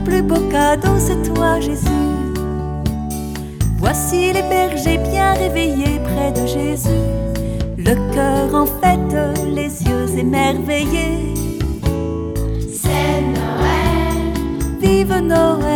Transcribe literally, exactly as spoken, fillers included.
plus beau cadeau, c'est toi, Jésus. Voici les bergers bien réveillés près de Jésus, le cœur en fête, les yeux émerveillés. C'est Noël, Vive Noël.